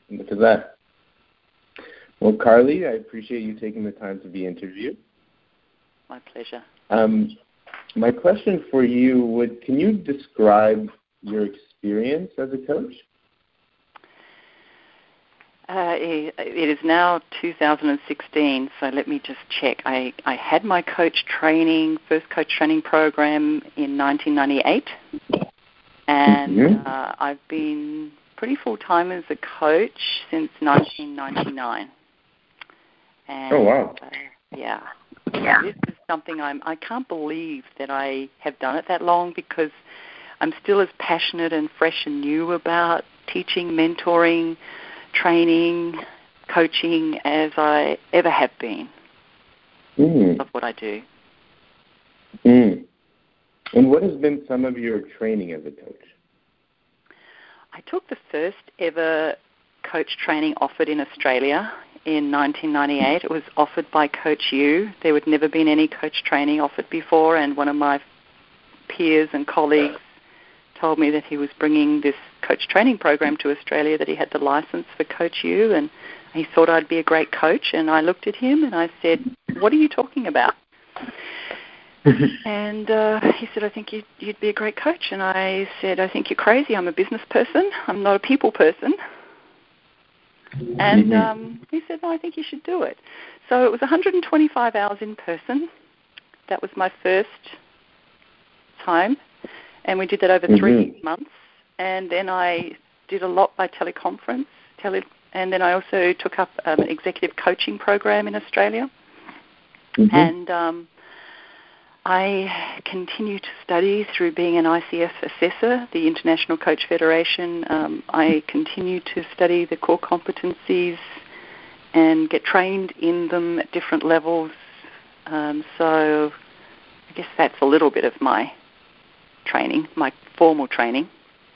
Look at that. Well, Carly, I appreciate you taking the time to be interviewed. My pleasure. My question for you can you describe your experience as a coach? It is now 2016, so let me just check. I had my first coach training program in 1998, and I've been pretty full-time as a coach since 1999. And, oh, wow. Yeah, this is something I can't believe that I have done it that long, because I'm still as passionate and fresh and new about teaching, mentoring, training, coaching as I ever have been of what I do. And what has been some of your training as a coach? I took the first ever coach training offered in Australia in 1998. It was offered by Coach U. There had never been any coach training offered before, and one of my peers and colleagues told me that he was bringing this coach training program to Australia, that he had the license for Coach U, and he thought I'd be a great coach. And I looked at him and I said, "What are you talking about?" And he said, "I think you'd be a great coach." And I said, "I think you're crazy. I'm a business person. I'm not a people person." And he said, "No, I think you should do it." So it was 125 hours in person. That was my first time. And we did that over 3 months. And then I did a lot by teleconference. And then I also took up an executive coaching program in Australia. And I continue to study through being an ICF assessor, the International Coach Federation. I continue to study the core competencies and get trained in them at different levels. So I guess that's a little bit of my training, my formal training.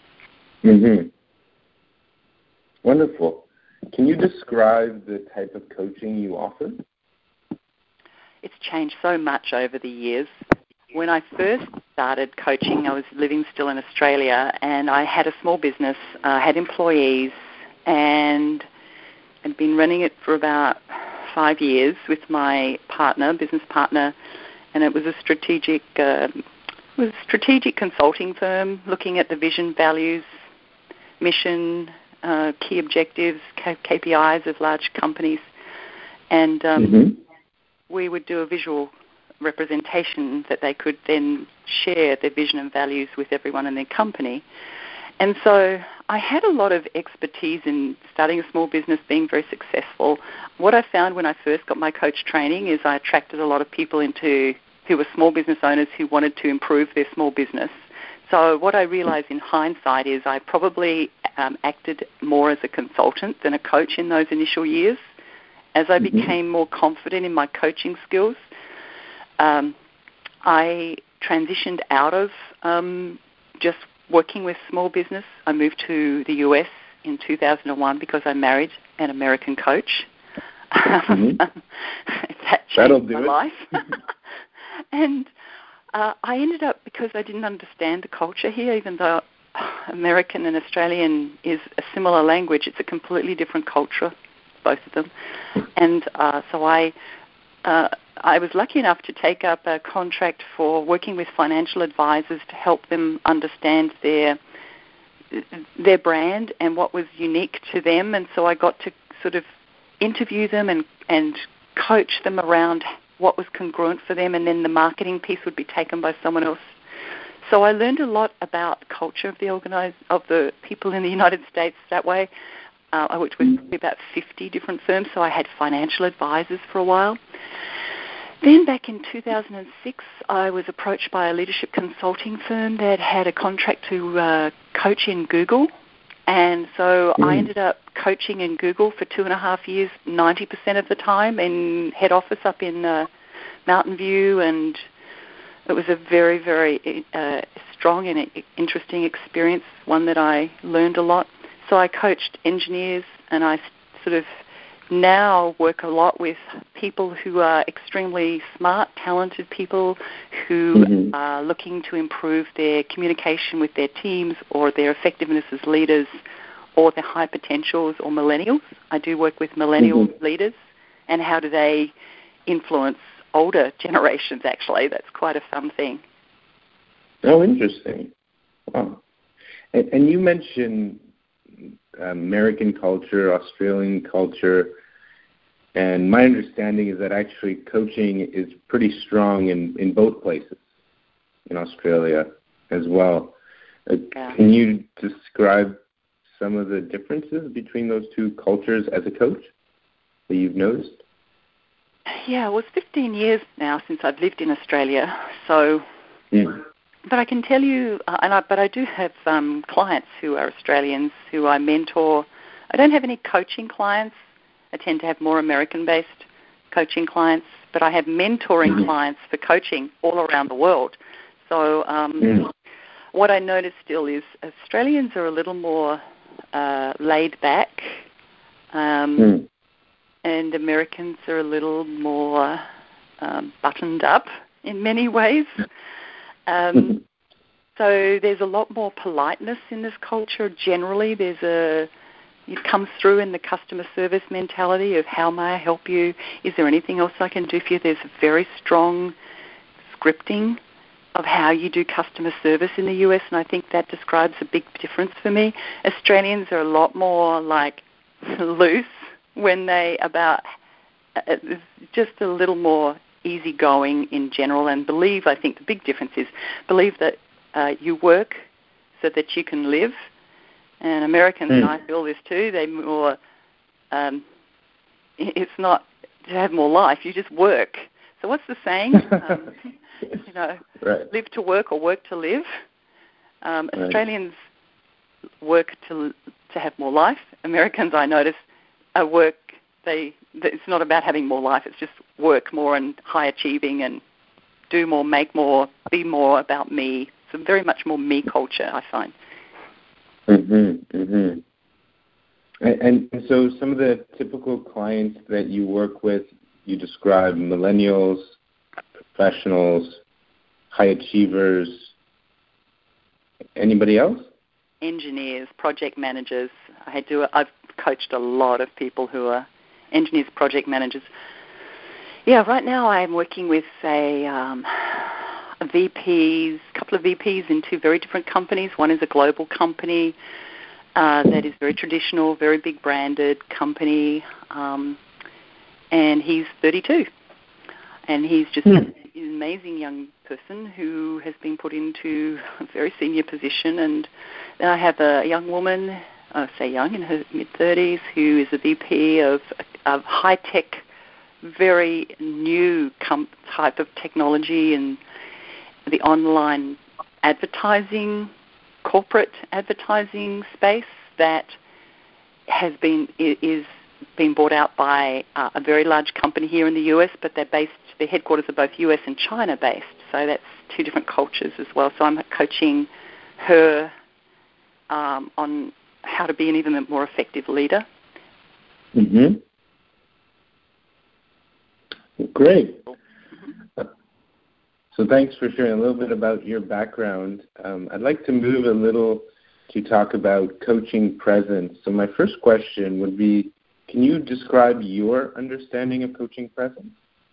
Wonderful. Can you describe the type of coaching you offer? It's changed so much over the years. When I first started coaching, I was living still in Australia, and I had a small business, had employees, and I'd been running it for about 5 years with my business partner, and it was a strategic consulting firm looking at the vision, values, mission, key objectives, KPIs of large companies. And we would do a visual representation that they could then share their vision and values with everyone in their company. And so I had a lot of expertise in starting a small business, being very successful. What I found when I first got my coach training is I attracted a lot of people who were small business owners who wanted to improve their small business. So what I realized in hindsight is I probably acted more as a consultant than a coach in those initial years. As I became more confident in my coaching skills, I transitioned out of just working with small business. I moved to the US in 2001 because I married an American coach. That changed my life. And I ended up, because I didn't understand the culture here, even though American and Australian is a similar language, it's a completely different culture, both of them. And so I was lucky enough to take up a contract for working with financial advisors to help them understand their brand and what was unique to them. And so I got to sort of interview them and coach them around what was congruent for them, and then the marketing piece would be taken by someone else. So I learned a lot about culture of the people in the United States that way. I worked with about 50 different firms, so I had financial advisors for a while. Then back in 2006, I was approached by a leadership consulting firm that had a contract to coach in Google. And so I ended up coaching in Google for 2.5 years, 90% of the time, in head office up in Mountain View. And it was a very, very strong and interesting experience, one that I learned a lot. So I coached engineers, and I sort of now work a lot with people who are extremely smart, talented people who are looking to improve their communication with their teams or their effectiveness as leaders or the high potentials or millennials. I do work with millennial leaders, and how do they influence older generations, actually. That's quite a fun thing. Oh, interesting. Wow. And you mentioned American culture, Australian culture, and my understanding is that actually coaching is pretty strong in both places, in Australia as well. Can you describe some of the differences between those two cultures as a coach that you've noticed? Yeah, well, it's 15 years now since I've lived in Australia, so... But I can tell you, but I do have clients who are Australians who I mentor. I don't have any coaching clients. I tend to have more American-based coaching clients, but I have mentoring clients for coaching all around the world. So what I notice still is Australians are a little more laid back, and Americans are a little more buttoned up in many ways. So there's a lot more politeness in this culture. Generally, it comes through in the customer service mentality of how may I help you? Is there anything else I can do for you? There's a very strong scripting of how you do customer service in the US, and I think that describes a big difference for me. Australians are a lot more like loose when just a little more easygoing in general, and I think the big difference is believe that you work so that you can live. And Americans, and I feel this too, they more, it's not to have more life, you just work. So what's the saying? Right. Live to work or work to live. Australians work to have more life. Americans, I notice, work, it's not about having more life, it's just work more and high achieving and do more, make more, be more about me. It's a very much more me culture, I find. And so some of the typical clients that you work with, you describe millennials, professionals, high achievers. Anybody else? Engineers, project managers. I've coached a lot of people who are engineers, project managers. Yeah, right now I'm working with, say, a couple of VPs in two very different companies. One is a global company that is very traditional, very big branded company, and he's 32. And he's just an amazing young person who has been put into a very senior position. And then I have a young woman, say young, in her mid-30s, who is a VP of high-tech, very new type of technology and the online advertising, corporate advertising space that is being bought out by a very large company here in the US, but their headquarters are both US and China based. So that's two different cultures as well. So I'm coaching her on how to be an even more effective leader. Great. So thanks for sharing a little bit about your background. I'd like to move a little to talk about coaching presence. So my first question would be, can you describe your understanding of coaching presence?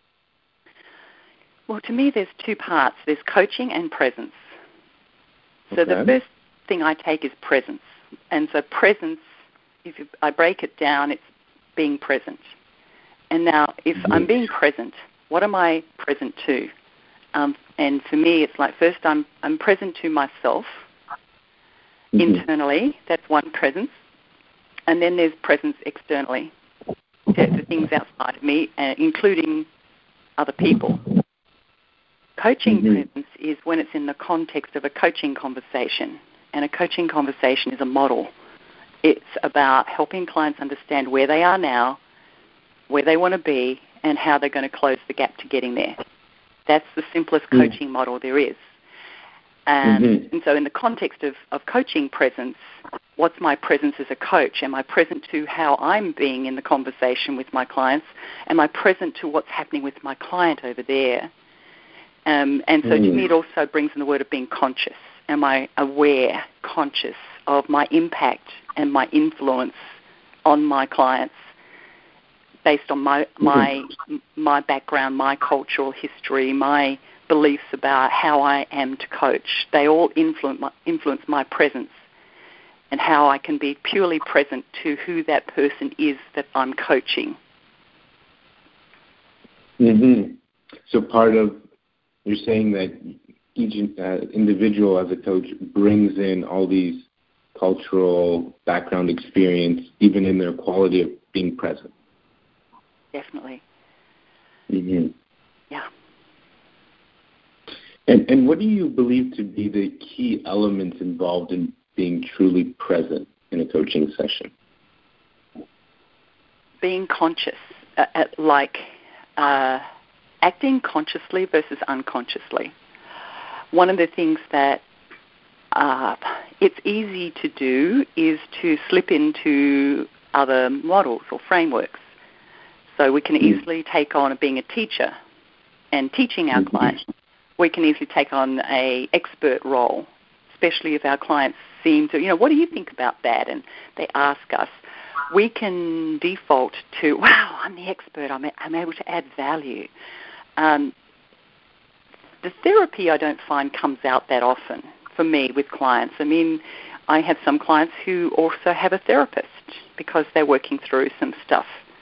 Well, to me, there's two parts. There's coaching and presence. So Okay. the first thing I take is presence. And so presence, I break it down, it's being present. And now, if I'm being present, what am I present to? And for me, it's like first I'm present to myself internally. That's one presence. And then there's presence externally, the things outside of me, including other people. Coaching presence is when it's in the context of a coaching conversation. And a coaching conversation is a model. It's about helping clients understand where they are now, where they want to be, and how they're going to close the gap to getting there. That's the simplest coaching model there is. And so in the context of coaching presence, what's my presence as a coach? Am I present to how I'm being in the conversation with my clients? Am I present to what's happening with my client over there? And so to me it also brings in the word of being conscious. Am I aware, conscious of my impact and my influence on my clients based on my background, my cultural history, my beliefs about how I am to coach. They all influence my presence and how I can be purely present to who that person is that I'm coaching. Mm-hmm. So part of, you're saying that each individual as a coach brings in all these cultural background experience, even in their quality of being present. Definitely. Mm-hmm. Yeah. And what do you believe to be the key elements involved in being truly present in a coaching session? Being conscious, acting consciously versus unconsciously. One of the things that it's easy to do is to slip into other models or frameworks. So we can easily take on being a teacher and teaching our clients. We can easily take on an expert role, especially if our clients seem to, what do you think about that? And they ask us. We can default to, wow, I'm the expert. I'm able to add value. The therapy I don't find comes out that often for me with clients. I mean, I have some clients who also have a therapist because they're working through some stuff.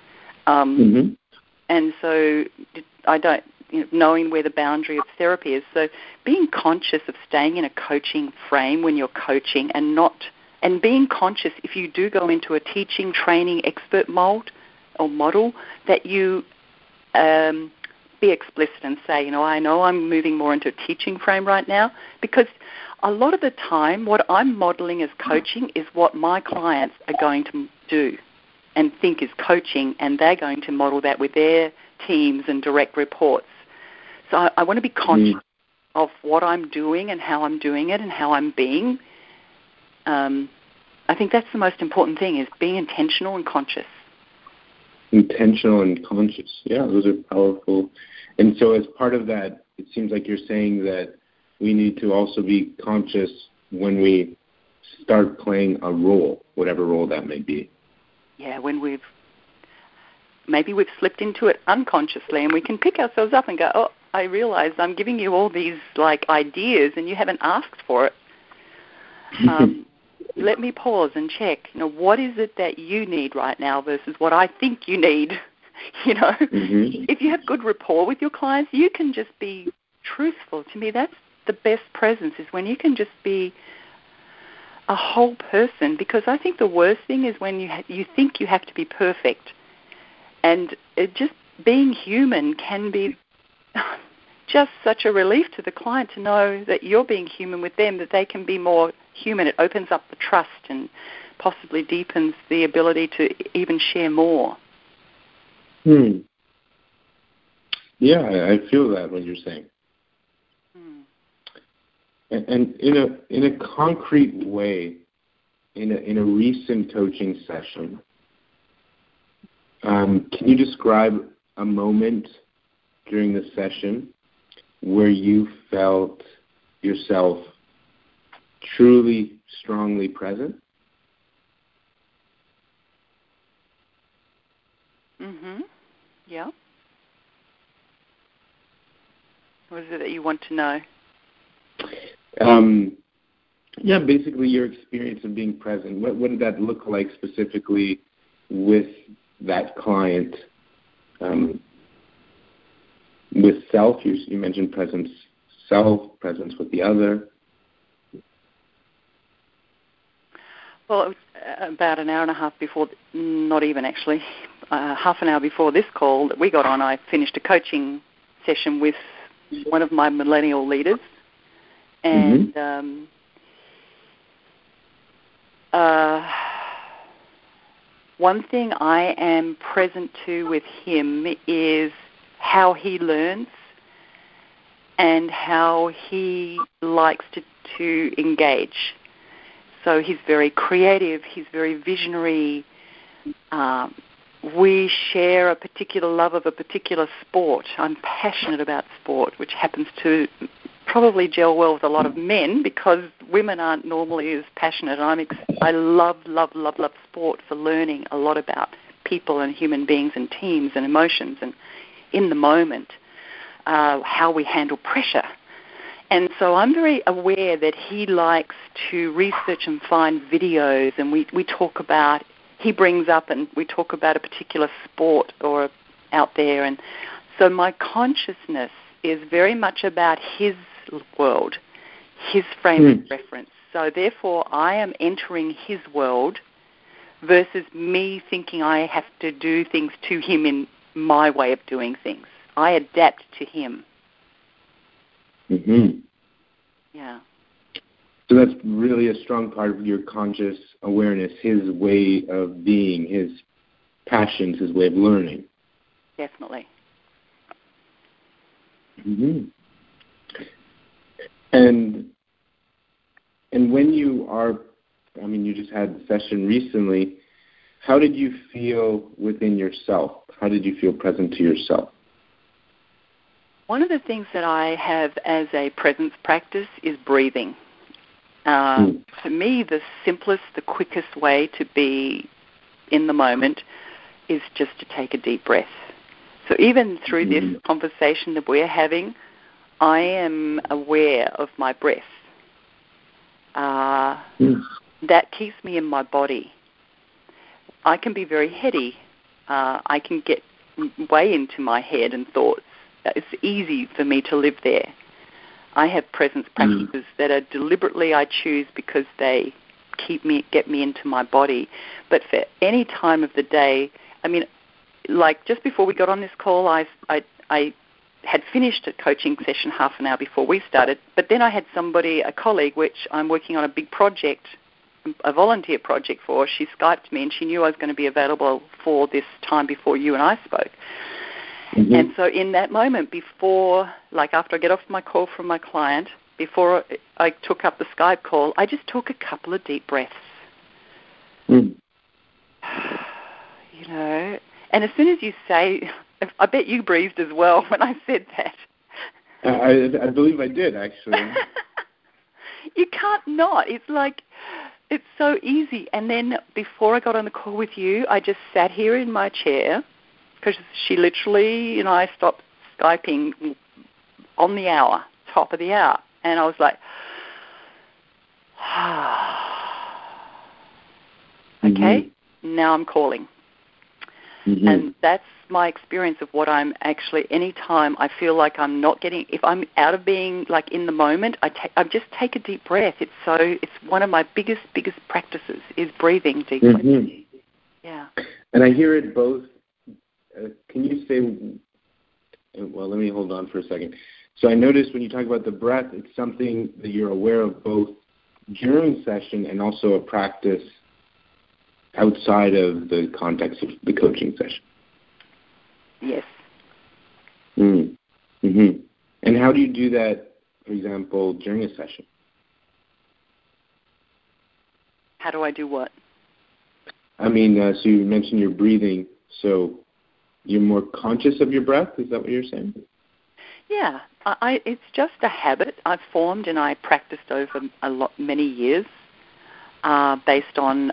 And so I don't, knowing where the boundary of therapy is. So being conscious of staying in a coaching frame when you're coaching and being conscious if you do go into a teaching, training, expert mold or model, that you be explicit and say, I know I'm moving more into a teaching frame right now, because a lot of the time what I'm modeling as coaching is what my clients are going to do and think is coaching, and they're going to model that with their teams and direct reports. So I want to be conscious of what I'm doing and how I'm doing it and how I'm being. I think that's the most important thing, is being intentional and conscious. Intentional and conscious. Yeah, those are powerful. And so as part of that, it seems like you're saying that we need to also be conscious when we start playing a role, whatever role that may be. Yeah, when we've slipped into it unconsciously, and we can pick ourselves up and go, oh, I realize I'm giving you all these ideas and you haven't asked for it. Let me pause and check, what is it that you need right now versus what I think you need. If you have good rapport with your clients, you can just be truthful. To me, that's the best presence, is when you can just be a whole person, because I think the worst thing is when you think you have to be perfect. And just being human can be just such a relief to the client to know that you're being human with them, that they can be more human. It opens up the trust and possibly deepens the ability to even share more. Yeah, I feel that what you're saying. And in a concrete way, in a recent coaching session, can you describe a moment during the session where you felt yourself truly, strongly present? Yeah. What is it that you want to know? Yeah, basically your experience of being present. What did that look like specifically with that client? With self, you mentioned presence, self, presence with the other. Well, it was about an hour and a half before, not even actually, half an hour before this call that we got on, I finished a coaching session with one of my millennial leaders. And one thing I am present to with him is how he learns and how he likes to engage. So he's very creative, he's very visionary. We share a particular love of a particular sport. I'm passionate about sport, which happens to probably gel well with a lot of men because women aren't normally as passionate. I love sport for learning a lot about people and human beings and teams and emotions and in the moment, how we handle pressure. And so I'm very aware that he likes to research and find videos, and we talk about, he brings up and we talk about a particular sport or out there. And so my consciousness is very much about his world, his frame of reference. So therefore I am entering his world versus me thinking I have to do things to him in my way of doing things. I adapt to him. Mm-hmm. Yeah. So that's really a strong part of your conscious awareness, his way of being, his passions, his way of learning. Definitely. Mm-hmm. And when you are, I mean, you just had a session recently, how did you feel within yourself? How did you feel present to yourself? One of the things that I have as a presence practice is breathing. For me, the simplest, the quickest way to be in the moment is just to take a deep breath. So even through this conversation that we're having, I am aware of my breath. That keeps me in my body. I can be very heady. I can get way into my head and thoughts. It's easy for me to live there. I have presence practices that are deliberately I choose because they get me into my body. But for any time of the day, I mean, like just before we got on this call, I had finished a coaching session half an hour before we started, but then I had somebody, a colleague, which I'm working on a big project, a volunteer project for. She Skyped me and she knew I was going to be available for this time before you and I spoke. And so in that moment before, like after I get off my call from my client, before I took up the Skype call, I just took a couple of deep breaths. You know, and as soon as you say, I bet you breathed as well when I said that. I believe I did, actually. You can't not. It's like, it's so easy. And then before I got on the call with you, I just sat here in my chair, because she literally, you know, I stopped Skyping on the hour, top of the hour. And I was like, okay, now I'm calling. And that's my experience of what I'm actually, anytime I feel like I'm not getting, if I'm out of being like in the moment, I just take a deep breath. It's one of my biggest practices is breathing deeply. Yeah. And I hear it both. Can you say, well, let me hold on for a second. So I noticed when you talk about the breath, it's something that you're aware of both during session and also a practice outside of the context of the coaching session. Yes. And how do you do that, for example, during a session? How do I do what? I mean, so you mentioned your breathing, so you're more conscious of your breath? Is that what you're saying? Yeah. It's just a habit I've formed and I practiced over many years based on,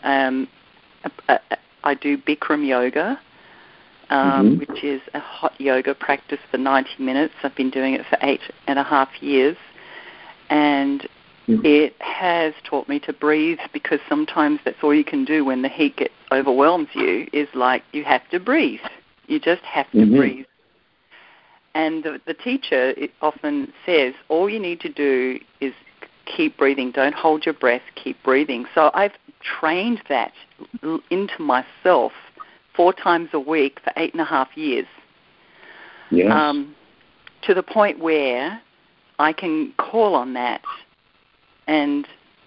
I do Bikram yoga, which is a hot yoga practice for 90 minutes. I've been doing it for 8.5 years. And it has taught me to breathe because sometimes that's all you can do when the heat overwhelms you is like you have to breathe. You just have to breathe. And the teacher often says, all you need to do is keep breathing. Don't hold your breath. Keep breathing. So I've trained that into myself 4 times a week for 8.5 years. Yes. To the point where I can call on that. And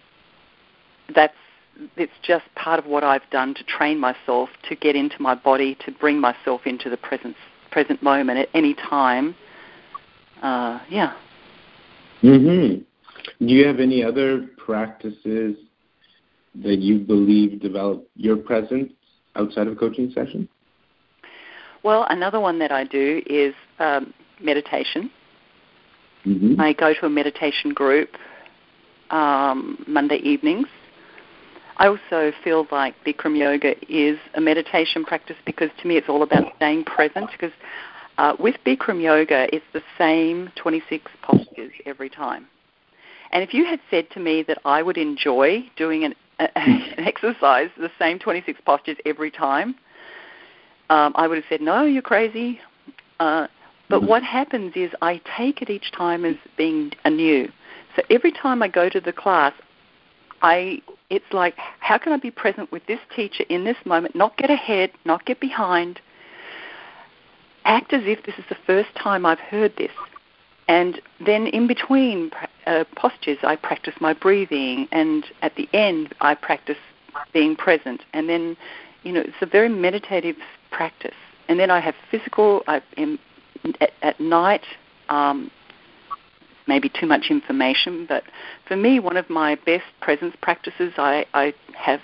it's just part of what I've done to train myself to get into my body, to bring myself into the present moment at any time. Do you have any other practices that you believe develop your presence outside of coaching session? Well, another one that I do is meditation. Mm-hmm. I go to a meditation group Monday evenings. I also feel like Bikram yoga is a meditation practice because to me it's all about staying present, because with Bikram yoga it's the same 26 postures every time. And if you had said to me that I would enjoy doing an exercise, the same 26 postures every time, I would have said, no, you're crazy. But what happens is I take it each time as being anew. So every time I go to the class, it's like, how can I be present with this teacher in this moment, not get ahead, not get behind, act as if this is the first time I've heard this. And then in between postures, I practice my breathing, and at the end, I practice being present. And then, it's a very meditative practice. And then I have physical, at night, maybe too much information, but for me, one of my best presence practices I have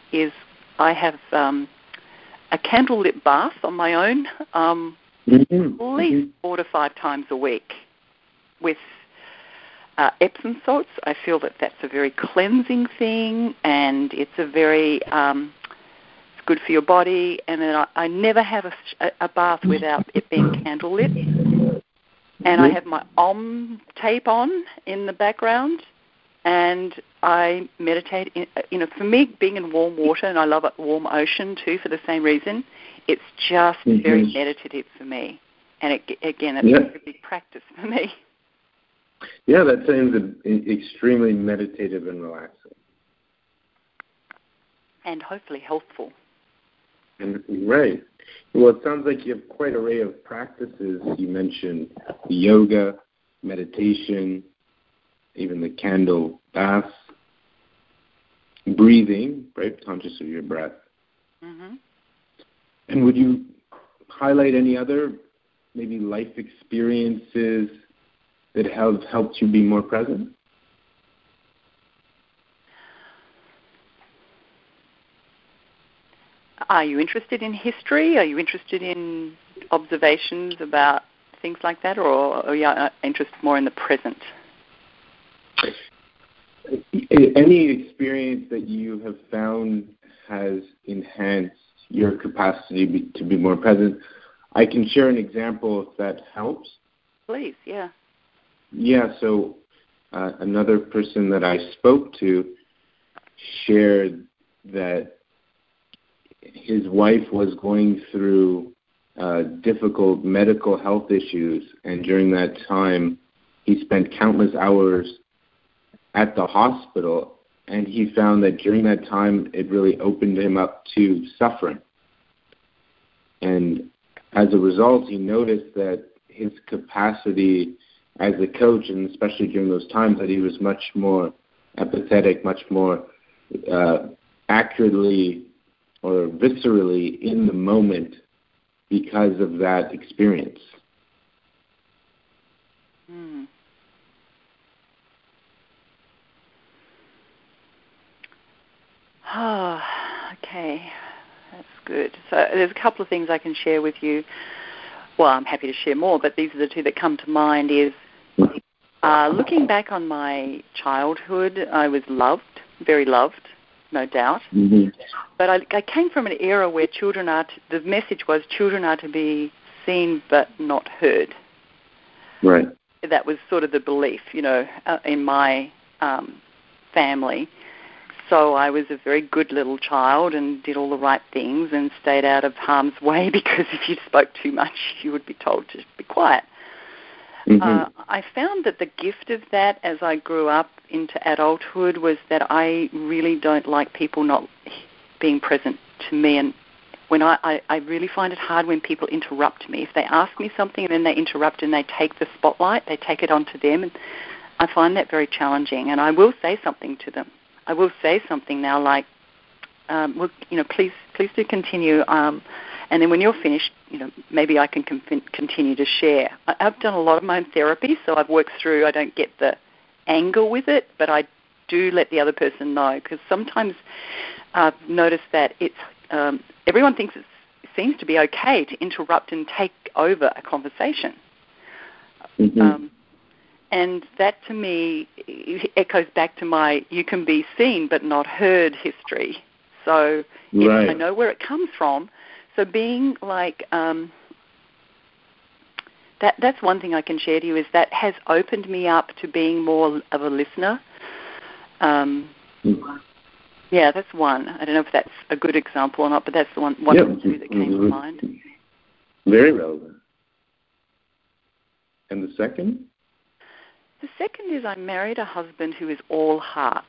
a candlelit bath on my own, at least 4 to 5 times a week with Epsom salts. I feel that that's a very cleansing thing, and it's a very it's good for your body. And then I never have a bath without it being candlelit. And I have my Om tape on in the background, and I meditate. For me, being in warm water, and I love a warm ocean too for the same reason, it's just very meditative for me. And it's a big practice for me. Yeah, that sounds extremely meditative and relaxing. And hopefully healthful. Right. Well, it sounds like you have quite an array of practices. You mentioned yoga, meditation, even the candle bath, breathing, right? Conscious of your breath. Mm-hmm. And would you highlight any other maybe life experiences that have helped you be more present? Are you interested in history? Are you interested in observations about things like that, or are you interested more in the present? Any experience that you have found has enhanced your capacity to be more present. I can share an example if that helps. Please, yeah. Yeah, so another person that I spoke to shared that his wife was going through difficult medical health issues, and during that time he spent countless hours at the hospital, and he found that during that time it really opened him up to suffering. And as a result, he noticed that his capacity as a coach, and especially during those times, that he was much more empathetic, much more accurately or viscerally in the moment because of that experience. Mm. Oh, okay. That's good. So there's a couple of things I can share with you. Well, I'm happy to share more, but these are the two that come to mind. Is looking back on my childhood, I was loved, very loved, no doubt. Mm-hmm. But I came from an era where the message was children are to be seen but not heard. Right. That was sort of the belief, in my family. So I was a very good little child and did all the right things and stayed out of harm's way, because if you spoke too much, you would be told to be quiet. Mm-hmm. I found that the gift of that as I grew up into adulthood was that I really don't like people not being present to me. And when I really find it hard when people interrupt me. If they ask me something and then they interrupt and they take the spotlight, they take it onto them, and I find that very challenging. And I will say something to them. I will say something now like, please do continue. And then when you're finished, maybe I can continue to share. I've done a lot of my own therapy, so I've worked through, I don't get the anger with it, but I do let the other person know, because sometimes I've noticed that it's everyone thinks it seems to be okay to interrupt and take over a conversation. Mm-hmm. And that, to me, echoes back to my "you can be seen but not heard" history. So right. I know where it comes from. So being like that's one thing I can share to you, is that has opened me up to being more of a listener. Yeah, that's one. I don't know if that's a good example or not, but that's the one of the two that came to mind. Very relevant. And the second? The second is I married a husband who is all heart.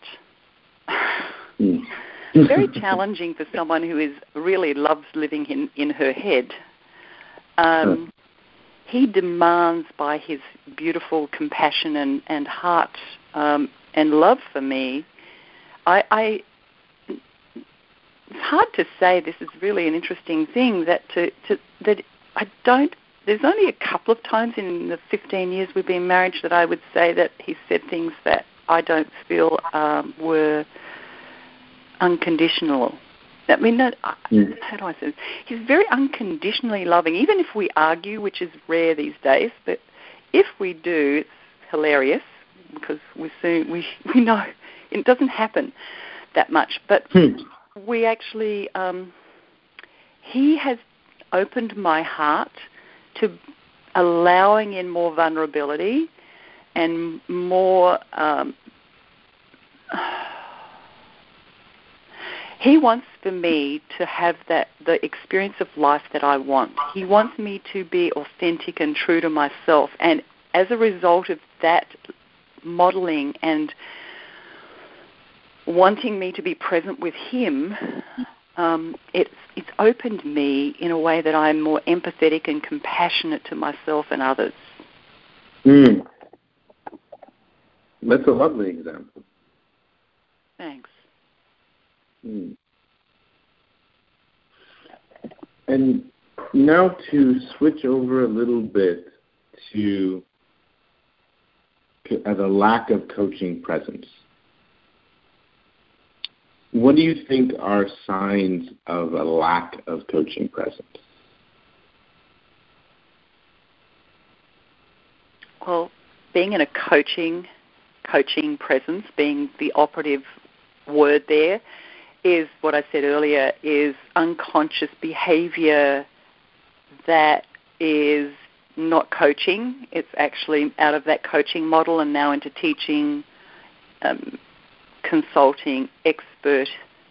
Very challenging for someone who really loves living in her head. He demands by his beautiful compassion and heart and love for me. It's hard to say. This is really an interesting thing that I don't. There's only a couple of times in the 15 years we've been married that I would say that he said things that I don't feel were unconditional. I mean, how do I say this? He's very unconditionally loving, even if we argue, which is rare these days. But if we do, it's hilarious because we know it doesn't happen that much. But we actually, he has opened my heart to allowing in more vulnerability and more. He wants for me to have the experience of life that I want. He wants me to be authentic and true to myself. And as a result of that modeling and wanting me to be present with him, it's opened me in a way that I'm more empathetic and compassionate to myself and others. That's a lovely example. Thanks. And now to switch over a little bit to the lack of coaching presence. What do you think are signs of a lack of coaching presence? Well, being in a coaching presence, being the operative word there, is what I said earlier, is unconscious behavior that is not coaching. It's actually out of that coaching model and now into teaching, consulting, expert,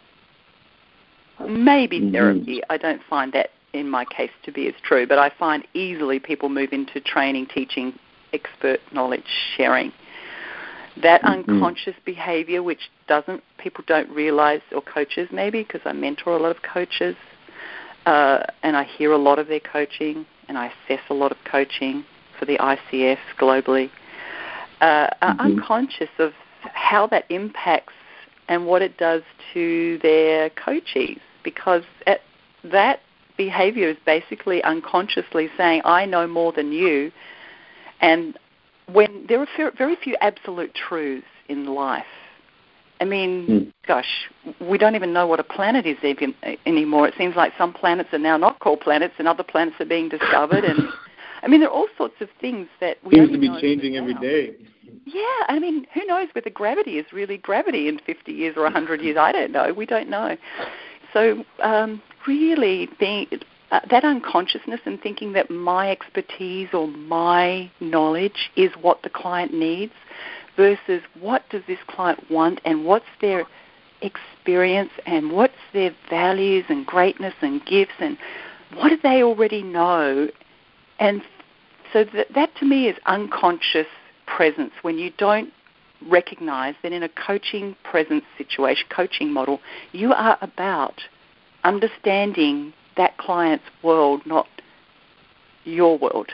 maybe therapy. I don't find that in my case to be as true, but I find easily people move into training, teaching, expert knowledge sharing. That unconscious behavior, which people don't realize, or coaches maybe, because I mentor a lot of coaches, and I hear a lot of their coaching, and I assess a lot of coaching for the ICF globally, are unconscious of how that impacts and what it does to their coachees, because that behavior is basically unconsciously saying, I know more than you, and when there are very few absolute truths in life. I mean, gosh, we don't even know what a planet is even anymore. It seems like some planets are now not called planets and other planets are being discovered. And I mean, there are all sorts of things that we seems to be changing every day. Yeah, I mean, who knows whether gravity is really gravity in 50 years or 100 years? I don't know. We don't know. So really being that unconsciousness and thinking that my expertise or my knowledge is what the client needs versus what does this client want and what's their experience and what's their values and greatness and gifts and what do they already know. And so that to me is unconscious presence, when you don't recognize that in a coaching presence situation, coaching model, you are about understanding that client's world, not your world.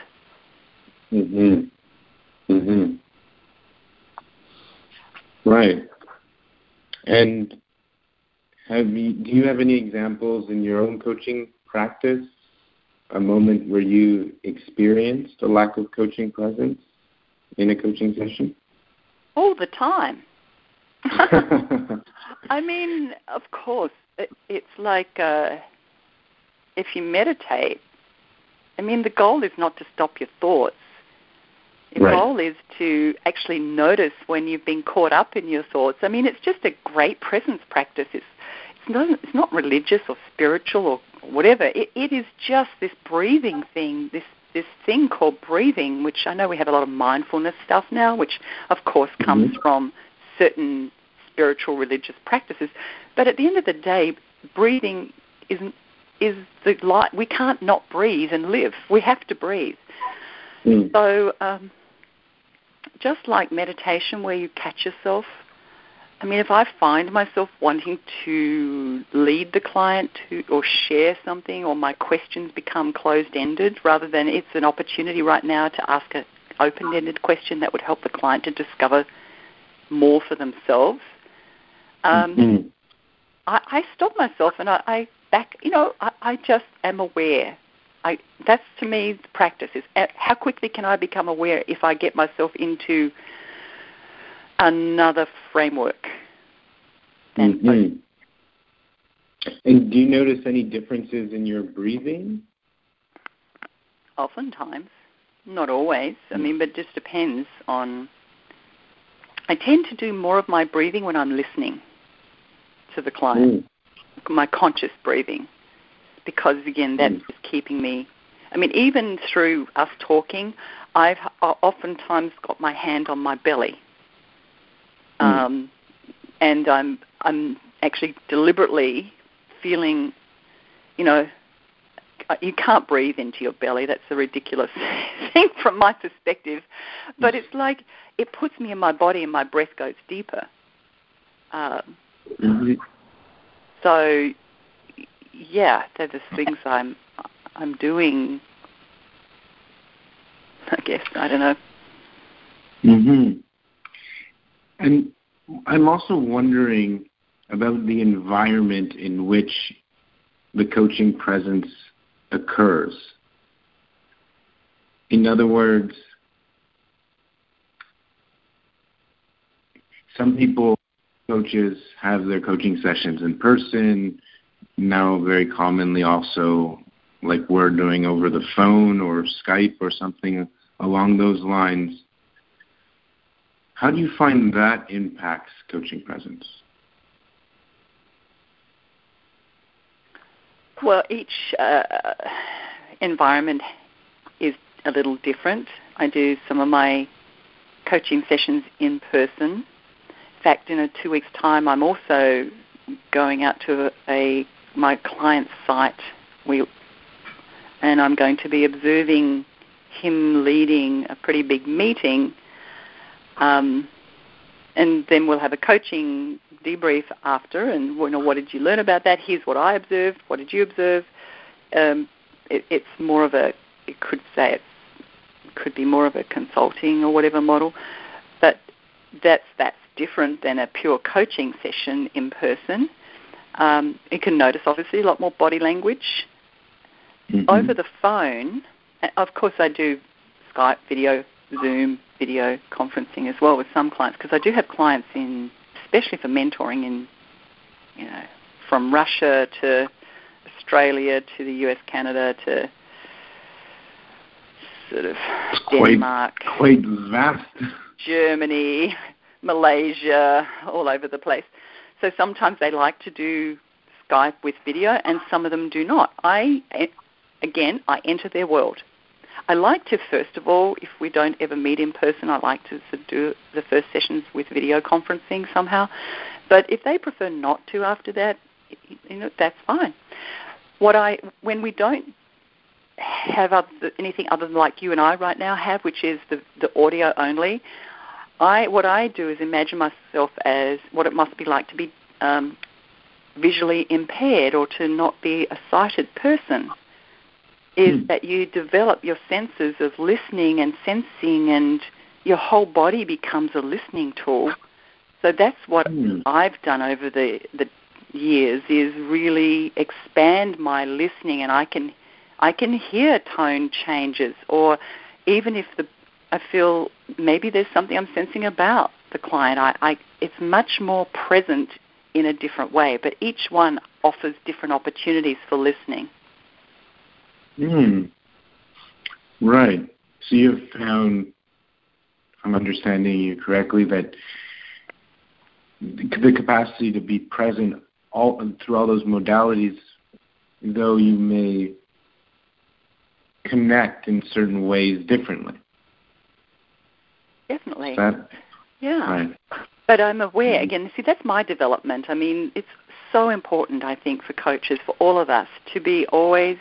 Right. And do you have any examples in your own coaching practice, a moment where you experienced a lack of coaching presence in a coaching session? All the time. I mean, of course, it's like if you meditate, I mean, the goal is not to stop your thoughts. Your goal is to actually notice when you've been caught up in your thoughts. I mean, it's just a great presence practice. It's not religious or spiritual or whatever. It is just this breathing thing, this thing called breathing, which I know we have a lot of mindfulness stuff now, which of course comes from certain spiritual religious practices. But at the end of the day, breathing is the light. We can't not breathe and live. We have to breathe. So just like meditation where you catch yourself, I mean, if I find myself wanting to lead the client or share something, or my questions become closed-ended rather than it's an opportunity right now to ask an open-ended question that would help the client to discover more for themselves, I stop myself and I back, I just am aware. That's, to me, the practice is how quickly can I become aware if I get myself into another framework. And do you notice any differences in your breathing? Oftentimes. Not always. I mean, but it just depends on... I tend to do more of my breathing when I'm listening to the client, my conscious breathing, because, again, that's just keeping me... I mean, even through us talking, I've oftentimes got my hand on my belly. And I'm actually deliberately feeling, you can't breathe into your belly. That's a ridiculous thing from my perspective. But it's like it puts me in my body and my breath goes deeper. So, yeah, they're the things I'm doing, I guess. I don't know. And I'm also wondering about the environment in which the coaching presence occurs. In other words, some coaches have their coaching sessions in person, now very commonly also like we're doing over the phone or Skype or something along those lines. How do you find that impacts coaching presence? Well, each environment is a little different. I do some of my coaching sessions in person. In fact, in 2 weeks' time, I'm also going out to my client's site, and I'm going to be observing him leading a pretty big meeting. And then we'll have a coaching debrief after, and what did you learn about that? Here's what I observed. What did you observe? It's more of a, it could be more of a consulting or whatever model, but that's different than a pure coaching session in person. You can notice, obviously, a lot more body language. Over the phone, of course I do Skype, video, Zoom, video conferencing as well with some clients, because I do have clients especially for mentoring from Russia to Australia to the US, Canada to sort of Denmark. Quite vast. Germany, Malaysia, all over the place. So sometimes they like to do Skype with video and some of them do not. I enter their world. I like to, first of all, if we don't ever meet in person, I like to do the first sessions with video conferencing somehow. But if they prefer not to after that, that's fine. When we don't have anything other than like you and I right now have, which is the audio only, what I do is imagine myself as what it must be like to be visually impaired or to not be a sighted person. Is that you develop your senses of listening and sensing, and your whole body becomes a listening tool. So that's what I've done over the years, is really expand my listening, and I can hear tone changes, or even if I feel maybe there's something I'm sensing about the client, it's much more present in a different way, but each one offers different opportunities for listening. Right. So you've found I'm understanding you correctly, that the capacity to be present through all those modalities, though you may connect in certain ways differently. Definitely. Yeah. Right. But I'm aware, again, see, that's my development. I mean, it's so important, I think, for coaches, for all of us, to be always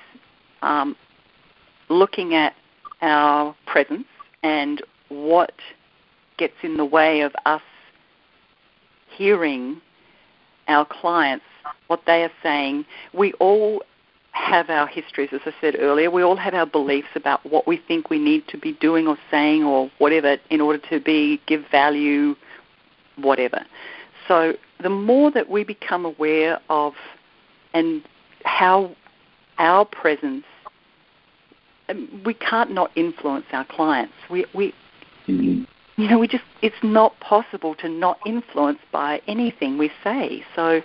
looking at our presence and what gets in the way of us hearing our clients, what they are saying. We all have our histories, as I said earlier. We all have our beliefs about what we think we need to be doing or saying or whatever in order to give value, whatever. So the more that we become aware of and how our presence, we can't not influence our clients. It's not possible to not influence by anything we say. So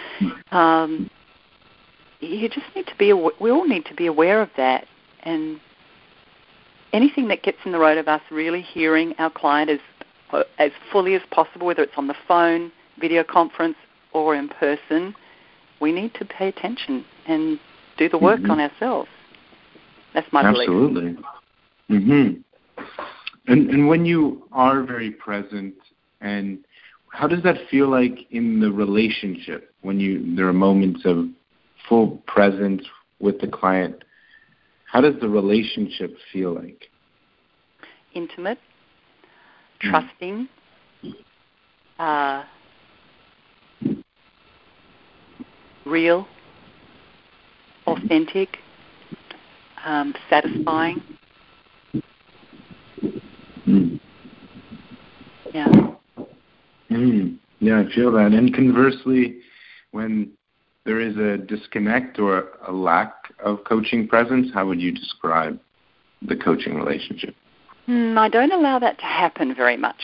you just need to we all need to be aware of that, and anything that gets in the road of us really hearing our client as fully as possible, whether it's on the phone, video conference, or in person, we need to pay attention and do the work on ourselves. That's my belief. Absolutely. Mm-hmm. And when you are very present, and how does that feel like in the relationship when there are moments of full presence with the client? How does the relationship feel like? Intimate, trusting, real, authentic, satisfying. Yeah. Yeah, I feel that. And conversely, when there is a disconnect or a lack of coaching presence, how would you describe the coaching relationship? I don't allow that to happen very much.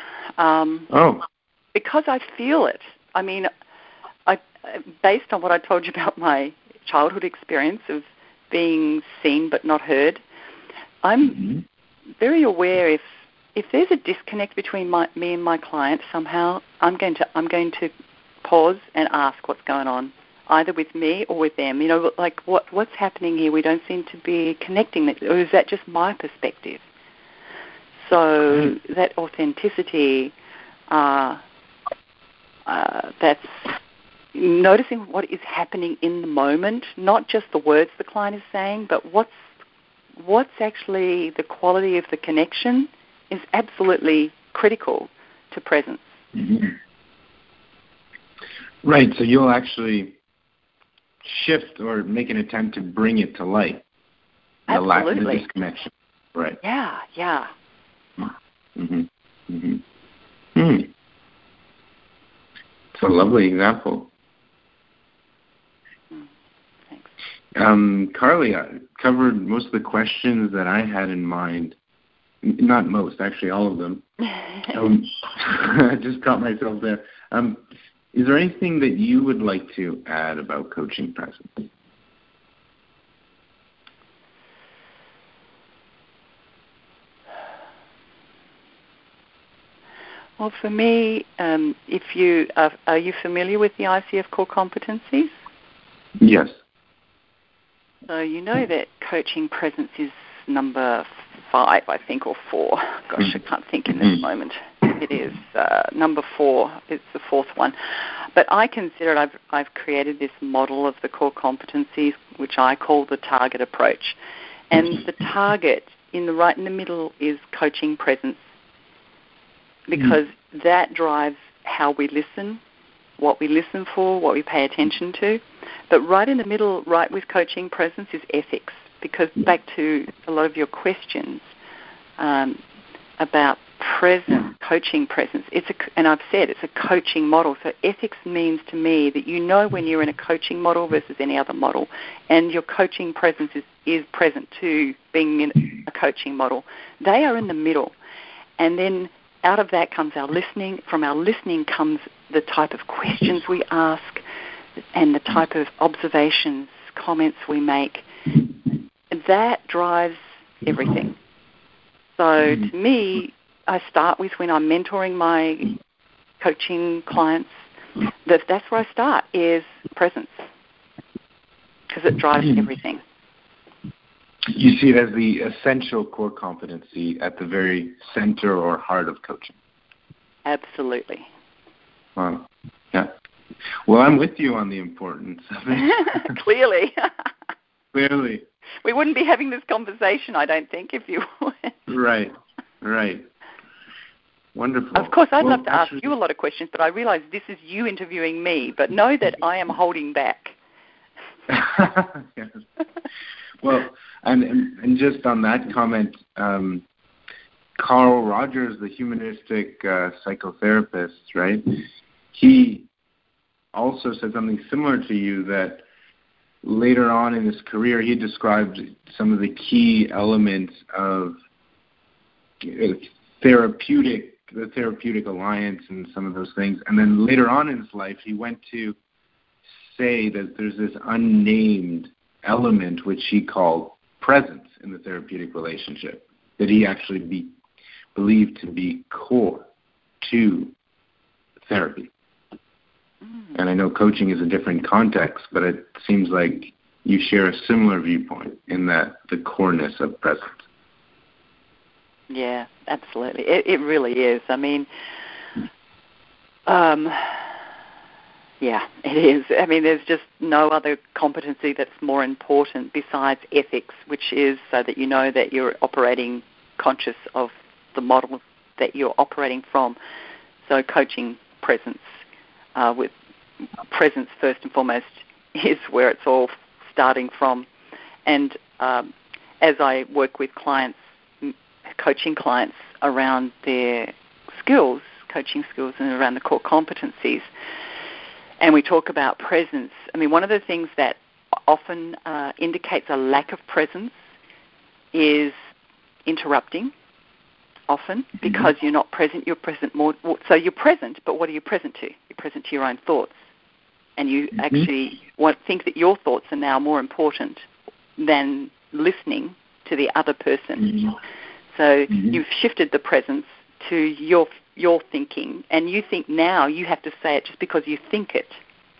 Because I feel it. I mean, based on what I told you about my childhood experience of being seen but not heard, I'm very aware if there's a disconnect between me and my client somehow, I'm going to pause and ask what's going on, either with me or with them. Like what's happening here? We don't seem to be connecting, or is that just my perspective? So that authenticity, that's noticing what is happening in the moment, not just the words the client is saying, but what's actually the quality of the connection is absolutely critical to presence. Right, so you'll actually shift or make an attempt to bring it to light. Absolutely. The lack of disconnection. Right. Yeah. It's a lovely example. Thanks. Carly, I covered most of the questions that I had in mind. Not most, actually, all of them. I just caught myself there. Is there anything that you would like to add about coaching presence? Well, for me, if you are you familiar with the ICF core competencies? Yes. So you know that coaching presence is number 5, I think, or 4. Gosh, I can't think in this moment. It is number 4. It's the 4th one. But I consider it, I've created this model of the core competencies, which I call the target approach. And the target right in the middle is coaching presence, because that drives how we listen, what we listen for, what we pay attention to. But right in the middle, right with coaching presence, is ethics, because back to a lot of your questions about coaching presence, and I've said it's a coaching model. So ethics means to me that you know when you're in a coaching model versus any other model, and your coaching presence is present to being in a coaching model. They are in the middle. And then out of that comes our listening. From our listening comes the type of questions we ask and the type of observations, comments we make. That drives everything. So to me, I start with when I'm mentoring my coaching clients. That's where I start, is presence, because it drives everything. You see it as the essential core competency at the very center or heart of coaching. Absolutely. Wow. Yeah. Well, I'm with you on the importance of it. Clearly. Clearly. We wouldn't be having this conversation, I don't think, if you would. Right. Wonderful. Of course, I'd love to ask you a lot of questions, but I realize this is you interviewing me, but know that I am holding back. Yes. Well, and just on that comment, Carl Rogers, the humanistic psychotherapist, right? He also said something similar to you, that later on in his career, he described some of the key elements of the therapeutic alliance and some of those things. And then later on in his life, he went to say that there's this unnamed element which he called presence in the therapeutic relationship, that he actually believed to be core to therapy. And I know coaching is a different context, but it seems like you share a similar viewpoint in that the coreness of presence. Yeah, absolutely. It really is. I mean, yeah, it is. I mean, there's just no other competency that's more important besides ethics, which is so that you know that you're operating conscious of the model that you're operating from. So coaching presence, with presence first and foremost, is where it's all starting from. And as I work with clients, coaching clients around their skills, coaching skills, and around the core competencies, and we talk about presence, I mean, one of the things that often indicates a lack of presence is interrupting, often, because you're not present. You're present more. So you're present, but what are you present to? You're present to your own thoughts. And you actually think that your thoughts are now more important than listening to the other person. So you've shifted the presence to your thinking, and you think now you have to say it just because you think it.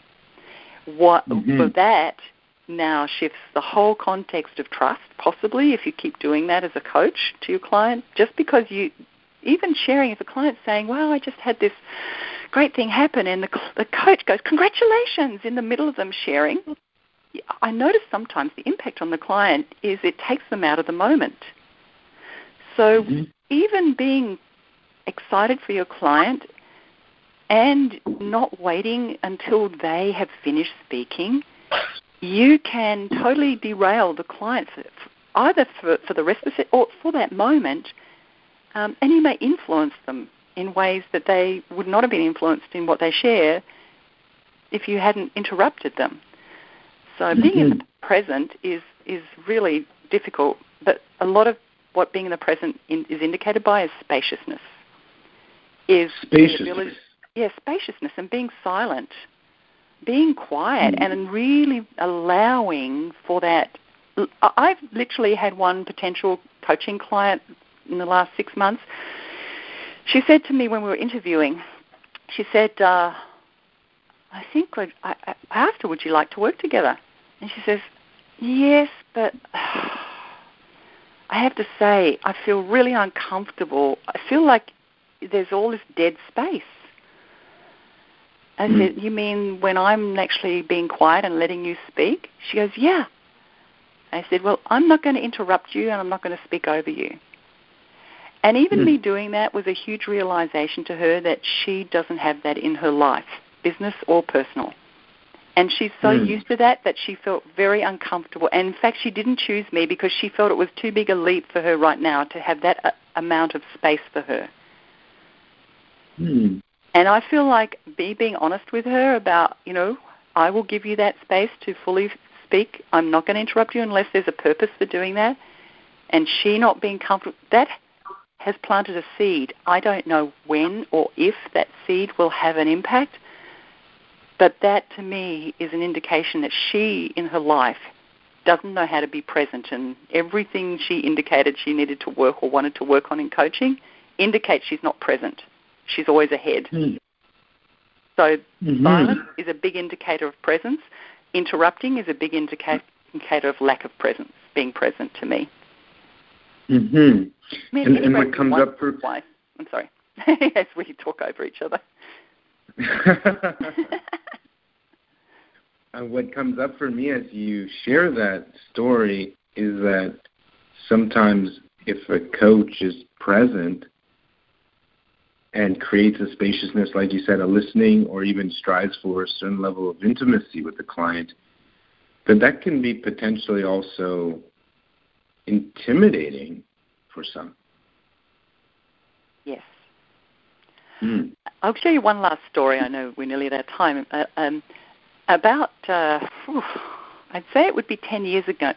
For that now shifts the whole context of trust, possibly, if you keep doing that as a coach to your client, just because you, even sharing, if a client's saying, well, I just had this great thing happen, and the coach goes, congratulations, in the middle of them sharing, I notice sometimes the impact on the client is it takes them out of the moment. So even being excited for your client and not waiting until they have finished speaking, you can totally derail the client either for the rest of it or for that moment, and you may influence them in ways that they would not have been influenced in what they share if you hadn't interrupted them. So being in the present is really difficult, but a lot of what being in the present is indicated by is spaciousness. Spaciousness. Spaciousness and being silent, being quiet, and really allowing for that. I've literally had one potential coaching client in the last 6 months. She said to me when we were interviewing, she said, I think I asked her, would you like to work together? And she says, yes, but I have to say, I feel really uncomfortable. I feel like there's all this dead space. I said, you mean when I'm actually being quiet and letting you speak? She goes, yeah. I said, well, I'm not going to interrupt you and I'm not going to speak over you. And even me doing that was a huge realization to her that she doesn't have that in her life, business or personal. And she's so used to that she felt very uncomfortable. And in fact, she didn't choose me because she felt it was too big a leap for her right now to have that amount of space for her. And I feel like being honest with her about, I will give you that space to fully speak. I'm not going to interrupt you unless there's a purpose for doing that. And she not being comfortable, that has planted a seed. I don't know when or if that seed will have an impact, but that to me is an indication that she in her life doesn't know how to be present, and everything she indicated she needed to work or wanted to work on in coaching indicates she's not present. She's always ahead. Mm. So Mm-hmm. silence is a big indicator of presence. Interrupting is a big indicator of lack of presence, being present to me. Mm-hmm. And what comes up for... Twice. I'm sorry. Yes, we talk over each other. What comes up for me as you share that story is that sometimes if a coach is present and creates a spaciousness, like you said, a listening, or even strives for a certain level of intimacy with the client, that can be potentially also intimidating for some. Yes. Mm. I'll show you one last story. I know we're nearly at our time. About, I'd say it would be 10 years ago,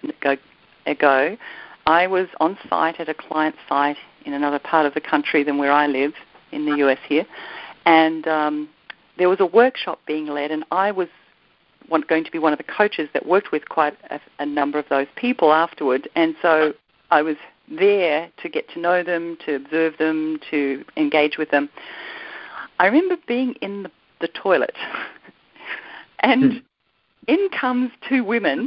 I was on site at a client site in another part of the country than where I live, in the US here, and there was a workshop being led, and I was going to be one of the coaches that worked with quite a number of those people afterward, and so I was there to get to know them, to observe them, to engage with them. I remember being in the toilet, and in comes two women,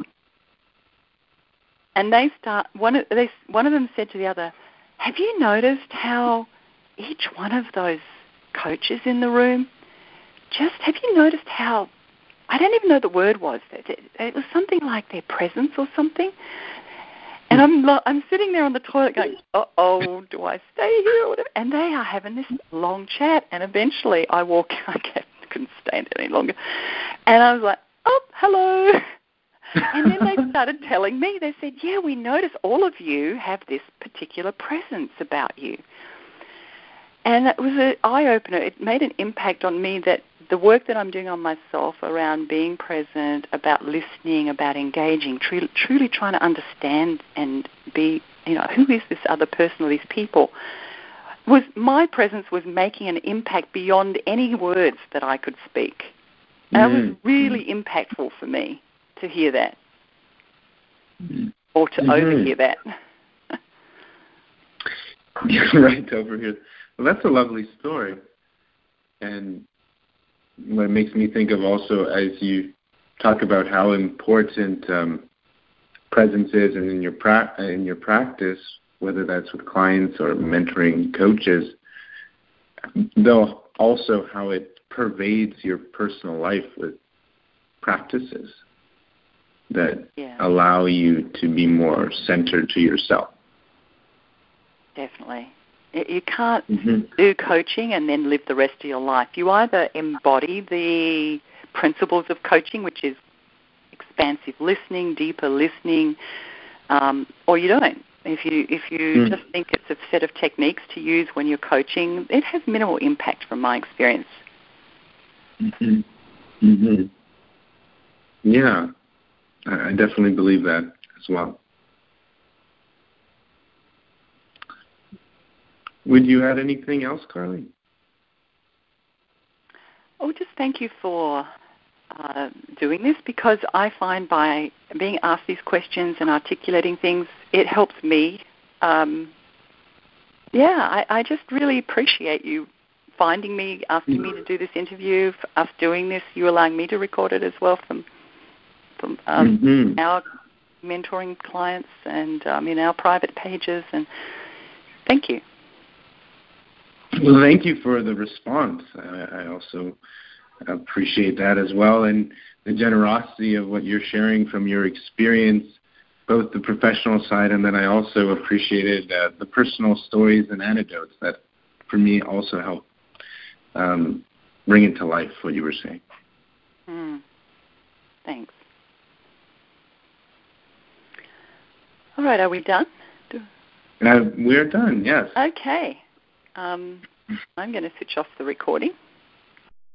and they start. One of them said to the other, "Have you noticed how each one of those coaches in the room, have you noticed how, I don't even know the word was, it was something like their presence or something?" And I'm sitting there on the toilet going, uh-oh, do I stay here or whatever? And they are having this long chat, and eventually I couldn't stand it any longer. And I was like, oh, hello. And then they started telling me, they said, yeah, we notice all of you have this particular presence about you. And it was an eye-opener. It made an impact on me that the work that I'm doing on myself around being present, about listening, about engaging, truly trying to understand and be, who is this other person or these people, my presence was making an impact beyond any words that I could speak. And it was really impactful for me to hear that or to overhear that. Right, over here. Well, that's a lovely story. And what makes me think of also, as you talk about how important presence is and in your practice, whether that's with clients or mentoring coaches, though also how it pervades your personal life with practices that allow you to be more centered to yourself. Definitely. You can't do coaching and then live the rest of your life. You either embody the principles of coaching, which is expansive listening, deeper listening, or you don't. If you just think it's a set of techniques to use when you're coaching, it has minimal impact from my experience. Yeah, I definitely believe that as well. Would you add anything else, Carly? Oh, just thank you for doing this, because I find by being asked these questions and articulating things, it helps me. I just really appreciate you finding me, asking me to do this interview, for us doing this, you allowing me to record it as well from our mentoring clients and in our private pages. And thank you. Well, thank you for the response. I also appreciate that as well, and the generosity of what you're sharing from your experience, both the professional side, and then I also appreciated the personal stories and anecdotes that, for me, also help bring into life what you were saying. Thanks. All right, are we done? We're done, yes. Okay. I'm going to switch off the recording.